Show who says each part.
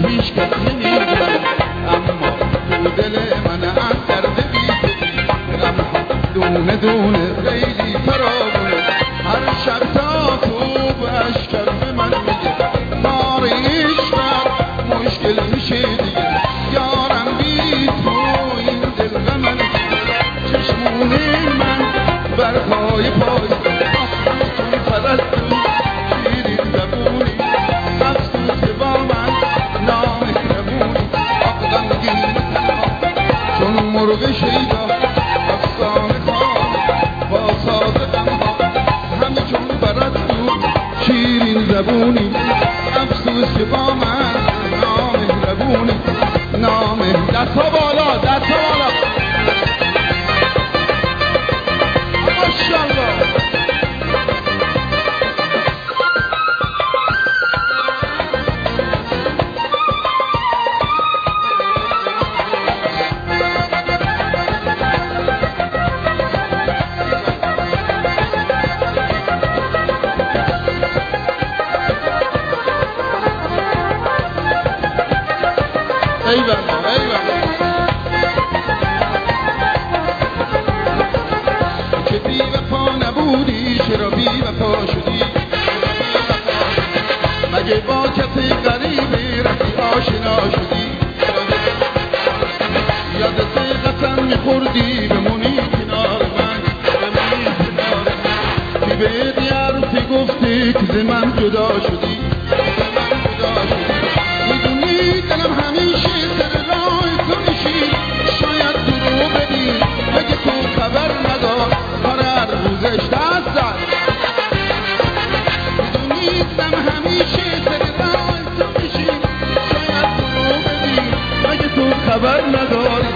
Speaker 1: هیچ کس نمیگه، اما تو دل من اندرده بیدی غمها دونه دونه خیلی فراوونه. هر شب تا تو به اشکر به من میگه کار عشقت مشکل میشه دیگه. یارم بی تو این دل غم من چشمونه من برپای پای آفتون پرستو شیرین زبونی افسوس که با من نامهربونی. آق غمگین تنها چون مرغ شیدا افسانه خواه با ساز غمها همه چون پرستو شیرین زبونی افسوس که با من نامهربونی. دستا بالا دستا بالا ماشاءالله. ایوالله ایوالله که بی وفا نبودی چرا بی وفا شدی؟ مگه با کسی غریبی رفتی آشنا شدی؟ یادت قسم میخوردی بمونی کنار من که بهت یه عروسی گفتی که ز من جدا شدی. میدونی دلم همیشه سر راه تو میشی، شاید درو بدی مگه تو خبر ندار کار هر روزش دست زد. میدونی دلم همیشه سر راه تو میشی، شاید درو بدی مگه تو خبر ندار